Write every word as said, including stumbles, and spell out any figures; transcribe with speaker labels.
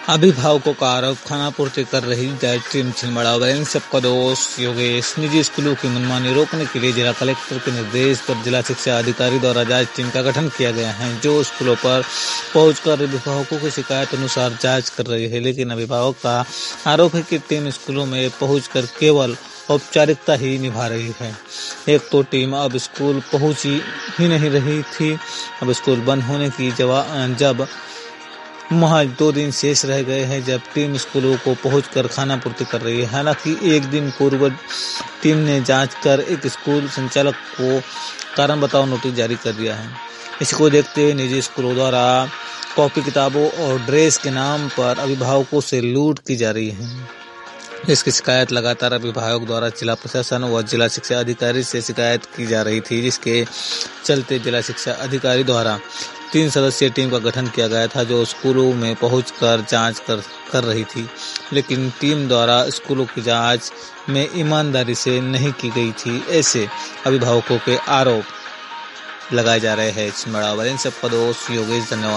Speaker 1: अभिभावकों का आरोप, खानापूर्ति कर रही जांच टीम छिंदवाड़ा। इन सबका दोष योगेश। निजी स्कूलों की मनमानी रोकने के लिए जिला कलेक्टर के निर्देश पर जिला शिक्षा अधिकारी द्वारा जांच टीम का गठन किया गया है, जो स्कूलों पर पहुंचकर अभिभावकों की शिकायत अनुसार जांच कर रही है। लेकिन अभिभावक का आरोप है कि टीम स्कूलों में पहुंचकर केवल औपचारिकता ही निभा रही है। एक तो टीम अब स्कूल पहुंची ही नहीं रही थी। अब स्कूल बंद होने की जवाब जब महज दो दिन शेष रह गए हैं, जब टीम स्कूलों को पहुंचकर खाना पूर्ति कर रही है। हालांकि एक दिन पूर्व टीम ने जांच कर एक स्कूल संचालक को कारण बताओ नोटिस जारी कर दिया है। इसको देखते हुए निजी स्कूलों द्वारा कॉपी किताबों और ड्रेस के नाम पर अभिभावकों से लूट की जा रही है। इसकी शिकायत लगातार अभिभावक द्वारा जिला प्रशासन व जिला शिक्षा अधिकारी से शिकायत की जा रही थी, जिसके चलते जिला शिक्षा अधिकारी द्वारा तीन सदस्यीय टीम का गठन किया गया था, जो स्कूलों में पहुंचकर जांच कर कर रही थी। लेकिन टीम द्वारा स्कूलों की जांच में ईमानदारी से नहीं की गई थी, ऐसे अभिभावकों के आरोप लगाए जा रहे हैं। छिंदवाड़ा इन सबका दोष योगेश। धन्यवाद।